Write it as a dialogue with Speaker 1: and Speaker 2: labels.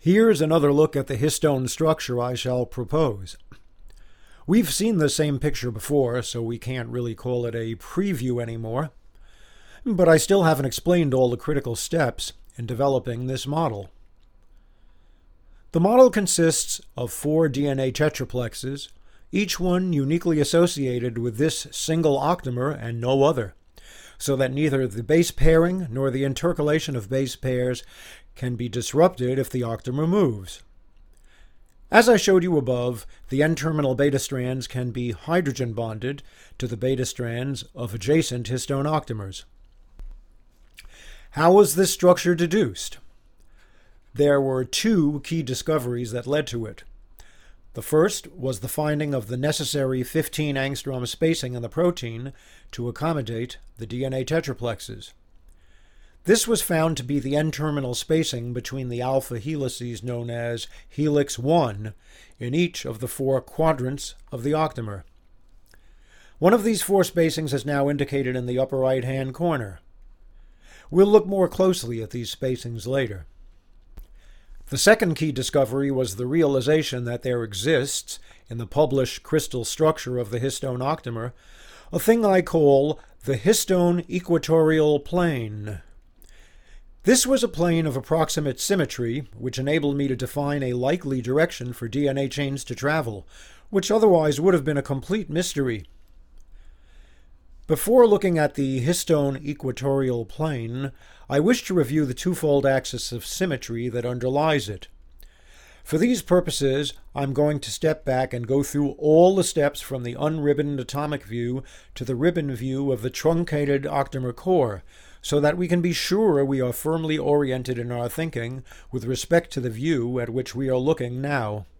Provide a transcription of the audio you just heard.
Speaker 1: Here's another look at the histone structure I shall propose. We've seen the same picture before, so we can't really call it a preview anymore, but I still haven't explained all the critical steps in developing this model. The model consists of 4 DNA tetraplexes, each one uniquely associated with this single octamer and no other, so that neither the base pairing nor the intercalation of base pairs can be disrupted if the octamer moves. As I showed you above, the N-terminal beta strands can be hydrogen bonded to the beta strands of adjacent histone octamers. How was this structure deduced? There were 2 key discoveries that led to it. The first was the finding of the necessary 15 angstrom spacing in the protein to accommodate the DNA tetraplexes. This was found to be the N-terminal spacing between the alpha helices known as helix 1 in each of the 4 quadrants of the octamer. One of these 4 spacings is now indicated in the upper right-hand corner. We'll look more closely at these spacings later. The second key discovery was the realization that there exists, in the published crystal structure of the histone octamer, a thing I call the histone equatorial plane. This was a plane of approximate symmetry, which enabled me to define a likely direction for DNA chains to travel, which otherwise would have been a complete mystery. Before looking at the histone equatorial plane, I wish to review the twofold axis of symmetry that underlies it. For these purposes, I'm going to step back and go through all the steps from the unribboned atomic view to the ribbon view of the truncated octamer core, so that we can be sure we are firmly oriented in our thinking with respect to the view at which we are looking now.